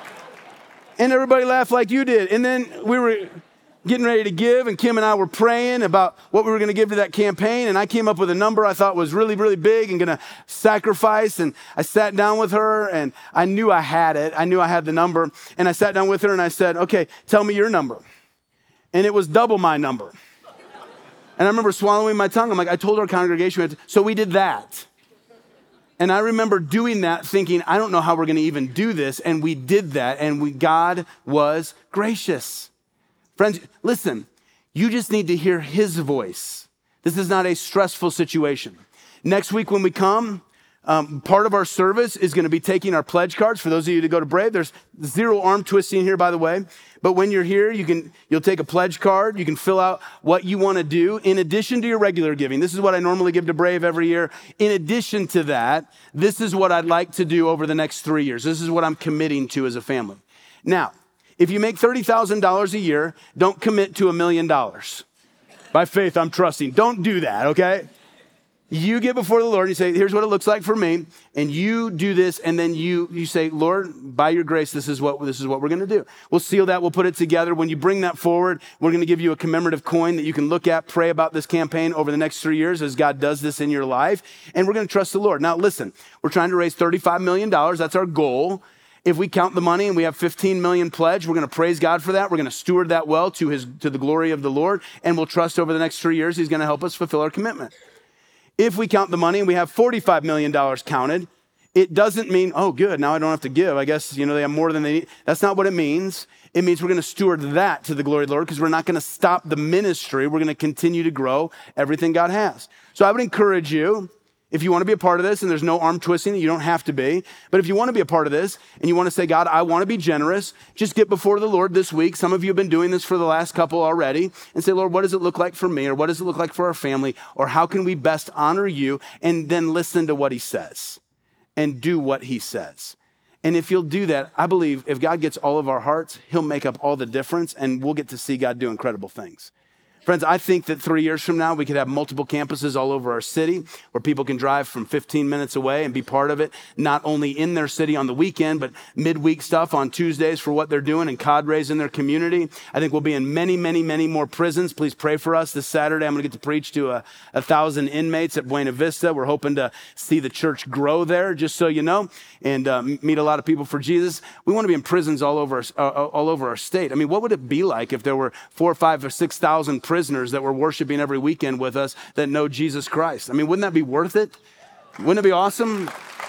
And everybody laughed like you did. And then we were getting ready to give, and Kim and I were praying about what we were going to give to that campaign, and I came up with a number I thought was really, really big and going to sacrifice, and I sat down with her, and I knew I had it. I knew I had the number, and I sat down with her, and I said, okay, tell me your number. And it was double my number. And I remember swallowing my tongue. I'm like, I told our congregation, so we did that. And I remember doing that thinking, I don't know how we're going to even do this, and we did that, and God was gracious. Friends, listen, you just need to hear his voice. This is not a stressful situation. Next week when we come, part of our service is going to be taking our pledge cards. For those of you to go to Brave, there's zero arm twisting here, by the way. But when you're here, you'll take a pledge card. You can fill out what you want to do in addition to your regular giving. This is what I normally give to Brave every year. In addition to that, this is what I'd like to do over the next 3 years. This is what I'm committing to as a family. Now, if you make $30,000 a year, don't commit to $1 million. By faith, I'm trusting. Don't do that, okay? You get before the Lord and you say, here's what it looks like for me. And you do this, and then you say, Lord, by your grace, this is what we're going to do. We'll seal that. We'll put it together. When you bring that forward, we're going to give you a commemorative coin that you can look at, pray about this campaign over the next 3 years as God does this in your life. And we're going to trust the Lord. Now, listen, we're trying to raise $35 million. That's our goal. If we count the money and we have 15 million pledged, we're going to praise God for that. We're going to steward that well to the glory of the Lord. And we'll trust over the next 3 years, he's going to help us fulfill our commitment. If we count the money and we have $45 million counted, it doesn't mean, oh, good, now I don't have to give. I guess, they have more than they need. That's not what it means. It means we're going to steward that to the glory of the Lord because we're not going to stop the ministry. We're going to continue to grow everything God has. So I would encourage you, if you want to be a part of this, and there's no arm twisting, you don't have to be. But if you want to be a part of this and you want to say, God, I want to be generous, just get before the Lord this week. Some of you have been doing this for the last couple already, and say, Lord, what does it look like for me? Or what does it look like for our family? Or how can we best honor you? And then listen to what he says and do what he says. And if you'll do that, I believe if God gets all of our hearts, he'll make up all the difference, and we'll get to see God do incredible things. Friends, I think that 3 years from now, we could have multiple campuses all over our city where people can drive from 15 minutes away and be part of it, not only in their city on the weekend, but midweek stuff on Tuesdays for what they're doing and cadres in their community. I think we'll be in many, many, many more prisons. Please pray for us. This Saturday, I'm going to get to preach to 1,000 inmates at Buena Vista. We're hoping to see the church grow there, just so you know, and meet a lot of people for Jesus. We want to be in prisons all over our state. I mean, what would it be like if there were 4,000 or 5,000 or 6,000 prisoners that were worshiping every weekend with us that know Jesus Christ? I mean, wouldn't that be worth it? Wouldn't it be awesome?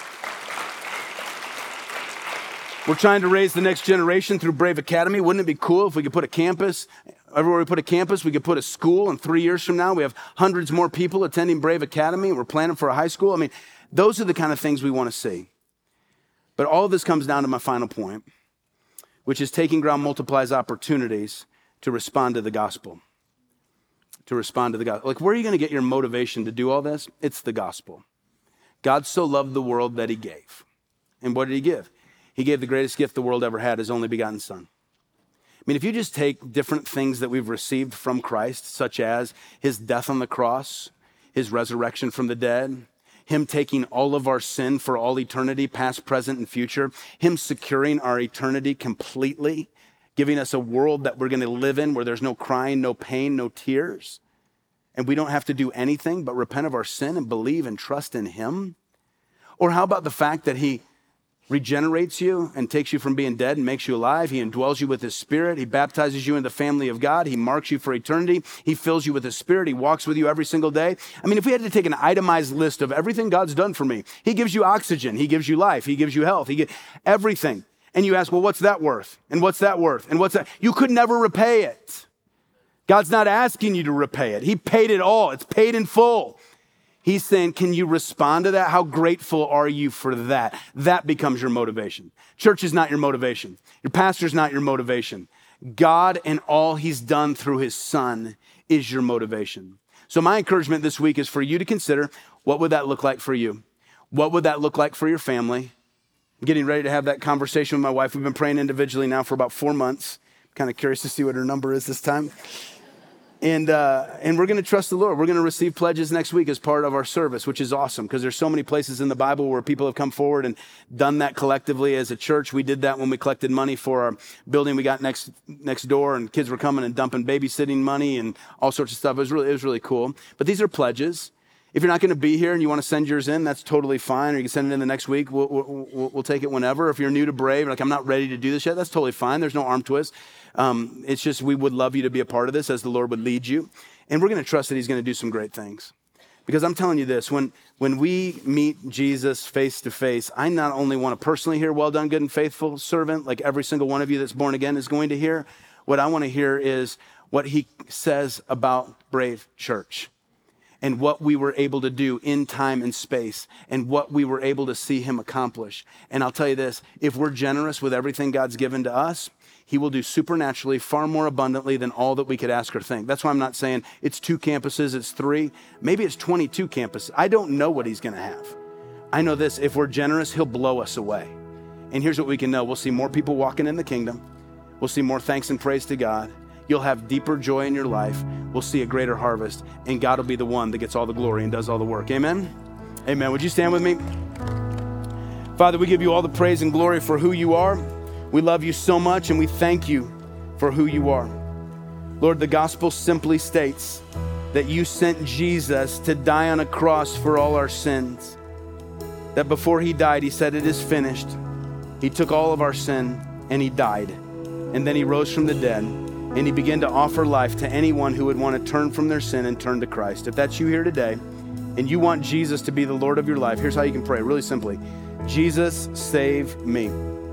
We're trying to raise the next generation through Brave Academy. Wouldn't it be cool if we could put a campus, everywhere we put a campus, we could put a school, and 3 years from now, we have hundreds more people attending Brave Academy. We're planning for a high school. I mean, those are the kind of things we want to see. But all of this comes down to my final point, which is taking ground multiplies opportunities to respond to the gospel. To respond to the gospel. Like, where are you going to get your motivation to do all this? It's the gospel. God so loved the world that he gave. And what did he give? He gave the greatest gift the world ever had, his only begotten son. I mean, if you just take different things that we've received from Christ, such as his death on the cross, his resurrection from the dead, him taking all of our sin for all eternity, past, present, and future, him securing our eternity completely, giving us a world that we're going to live in where there's no crying, no pain, no tears. And we don't have to do anything but repent of our sin and believe and trust in him. Or how about the fact that he regenerates you and takes you from being dead and makes you alive? He indwells you with his spirit. He baptizes you in the family of God. He marks you for eternity. He fills you with his spirit. He walks with you every single day. I mean, if we had to take an itemized list of everything God's done for me, he gives you oxygen. He gives you life. He gives you health. He gives everything. And you ask, well, what's that worth? And what's that worth? And what's that? You could never repay it. God's not asking you to repay it. He paid it all. It's paid in full. He's saying, can you respond to that? How grateful are you for that? That becomes your motivation. Church is not your motivation. Your pastor's not your motivation. God and all he's done through his son is your motivation. So my encouragement this week is for you to consider, what would that look like for you? What would that look like for your family? I'm getting ready to have that conversation with my wife. We've been praying individually now for about 4 months. Kind of curious to see what her number is this time. And we're going to trust the Lord. We're going to receive pledges next week as part of our service, which is awesome because there's so many places in the Bible where people have come forward and done that collectively as a church. We did that when we collected money for our building we got next door, and kids were coming and dumping babysitting money and all sorts of stuff. It was really cool. But these are pledges. If you're not going to be here and you want to send yours in, that's totally fine. Or you can send it in the next week. We'll take it whenever. If you're new to Brave, like I'm not ready to do this yet, that's totally fine. There's no arm twist. It's just we would love you to be a part of this as the Lord would lead you. And we're going to trust that he's going to do some great things. Because I'm telling you this, when we meet Jesus face to face, I not only want to personally hear, well done, good and faithful servant, like every single one of you that's born again is going to hear. What I want to hear is what he says about Brave Church and what we were able to do in time and space and what we were able to see him accomplish. And I'll tell you this, if we're generous with everything God's given to us, he will do supernaturally far more abundantly than all that we could ask or think. That's why I'm not saying it's 2 campuses, it's 3. Maybe it's 22 campuses. I don't know what he's going to have. I know this, if we're generous, he'll blow us away. And here's what we can know. We'll see more people walking in the kingdom. We'll see more thanks and praise to God. You'll have deeper joy in your life. We'll see a greater harvest. And God will be the one that gets all the glory and does all the work. Amen? Amen. Would you stand with me? Father, we give you all the praise and glory for who you are. We love you so much and we thank you for who you are. Lord, the gospel simply states that you sent Jesus to die on a cross for all our sins. That before he died, he said, it is finished. He took all of our sin and he died. And then he rose from the dead and he began to offer life to anyone who would want to turn from their sin and turn to Christ. If that's you here today and you want Jesus to be the Lord of your life, here's how you can pray really simply. Jesus, save me.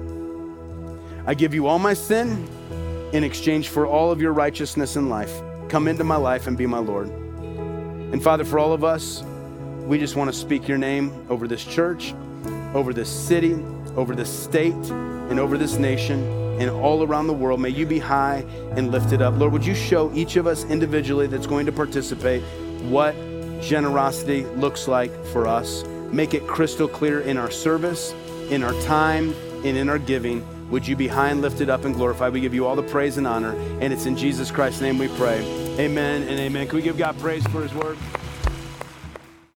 I give you all my sin in exchange for all of your righteousness in life. Come into my life and be my Lord. And Father, for all of us, we just want to speak your name over this church, over this city, over this state, and over this nation, and all around the world. May you be high and lifted up. Lord, would you show each of us individually that's going to participate what generosity looks like for us. Make it crystal clear in our service, in our time, and in our giving. Would you be high and lifted up and glorified? We give you all the praise and honor, and it's in Jesus Christ's name we pray. Amen and amen. Can we give God praise for his word?